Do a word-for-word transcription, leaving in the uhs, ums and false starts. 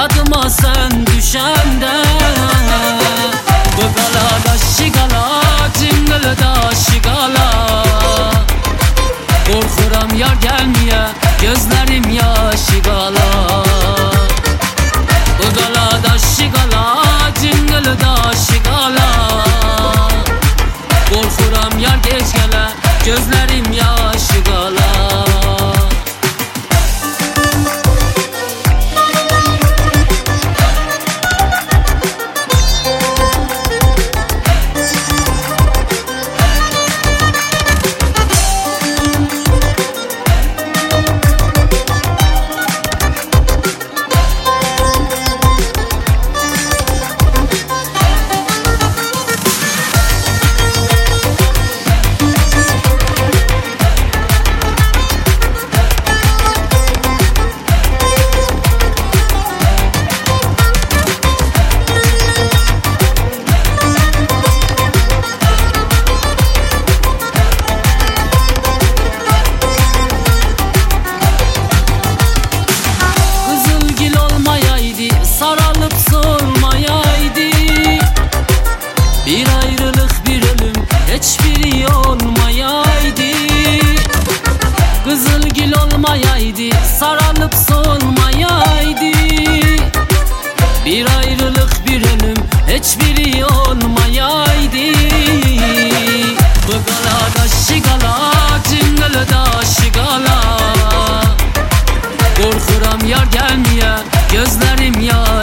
yadıma sen düşende. Bu galada şigala, cingılda şigala. Korkuram yar gelmeye, gözlerim yaşı gala. Bu galada şigala, cingılda şigala. Korkuram yar geç gele, gözlerim yaşı gala. Sarılıp solmayaydı, bir ayrılık bir ölüm hiçbiri olmayaydı. Kızılgül olmayaydı, sarılıp solmayaydı, bir ayrılık bir ölüm hiçbiri olmayaydı. Bu galada şigala, cingılda şigala. Korkuram yar gelmeye, gözlerim yar